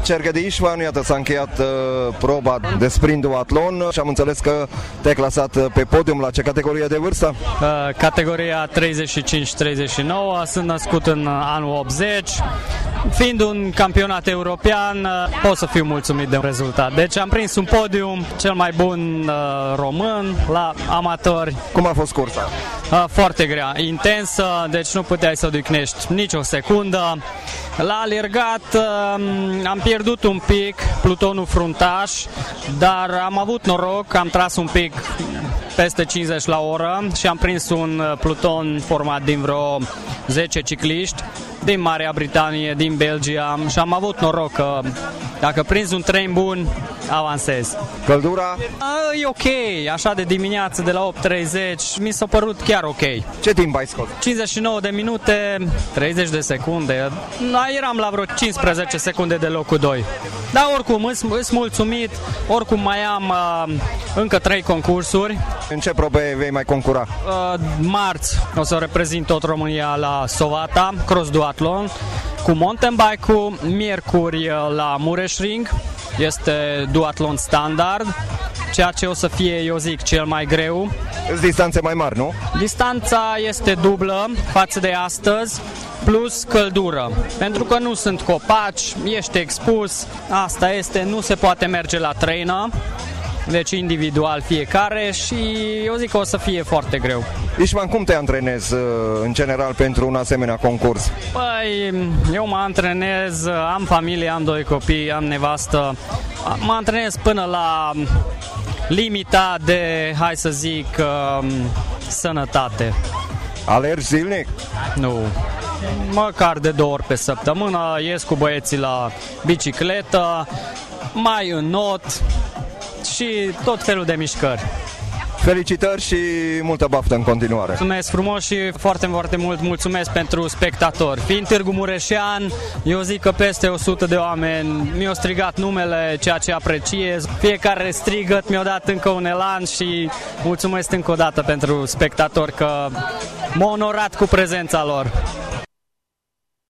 Cergedi Ișvan, iată, s-a încheiat proba de sprint duatlon și am înțeles că te-ai clasat pe podium. La ce categorie de vârstă? Categoria 35-39, sunt născut în anul 80. Fiind un campionat european, pot să fiu mulțumit de rezultat. Deci am prins un podium, cel mai bun român la amatori. Cum a fost cursa? Foarte grea, intensă, deci nu puteai să odihnești nici o secundă. La alergat am pierdut un pic plutonul fruntaș, dar am avut noroc, am tras un pic peste 50 la oră și am prins un pluton format din vreo 10 cicliști din Marea Britanie, din Belgia și am avut noroc că dacă prinzi un tren bun, avansezi. Căldura? E ok, așa de dimineață de la 8:30 mi s-a părut chiar ok. Ce timp ai scos? 59 de minute, 30 de secunde. Eram la vreo 15 secunde de locul 2. Dar oricum, îs mulțumit, oricum mai am încă 3 concursuri. În ce probe vei mai concura? Marți o să reprezint tot România la Sovata, cross duathlon, cu mountain bike-ul, miercuri la Mureș-Ring, este duathlon standard, ceea ce o să fie, eu zic, cel mai greu. Sunt distanțe mai mari, nu? Distanța este dublă față de astăzi, plus căldură. Pentru că nu sunt copaci, ești expus, asta este, nu se poate merge la treină, deci individual fiecare și eu zic că o să fie foarte greu. Ișvan, cum te antrenezi în general pentru un asemenea concurs? Păi, eu mă antrenez, am familie, am 2 copii, am nevastă, mă antrenez până la limita de, hai să zic, sănătate. Alergi zilnic? Nu. Măcar de 2 ori pe săptămână, ies cu băieții la bicicletă, mai înot și tot felul de mișcări. Felicitări și multă baftă în continuare. Mulțumesc frumos și foarte, foarte mult mulțumesc pentru spectatori. Fiind Târgu Mureșean, eu zic că peste 100 de oameni mi-au strigat numele, ceea ce apreciez. Fiecare strigăt mi-a dat încă un elan și mulțumesc încă o dată pentru spectatori că m-au onorat cu prezența lor.